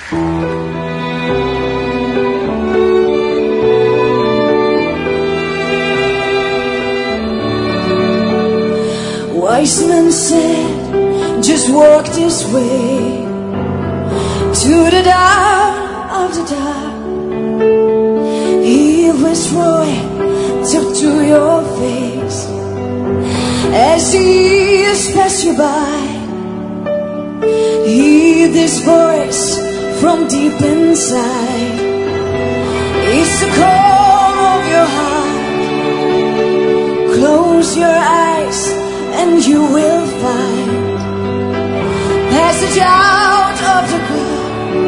Wise men said, just walk this way to the dawn of the dark. He whispered, talk to your face as the years pass you by. Hear this voice from deep inside. It's the call of your heart. Close your eyes and you will find passage out of the cloud.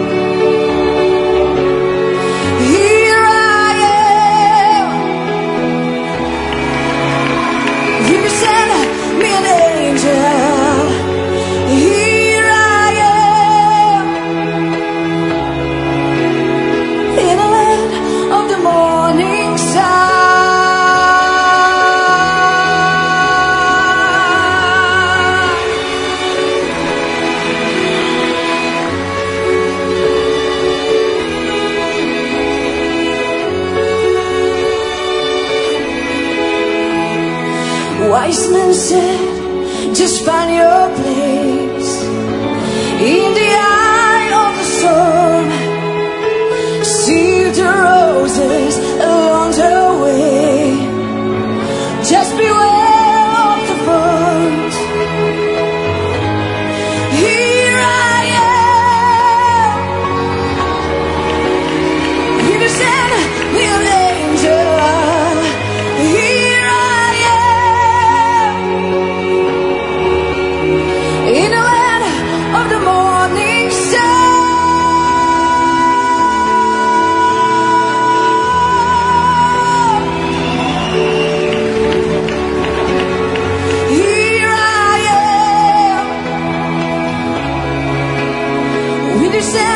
Here I am. You send me an angel. Here I am in a land of the morning sun. Wise men said, just find your place in the eye of the storm. See the roses along the way. Just beware of the thorns. Here I am. You send me an angel. You send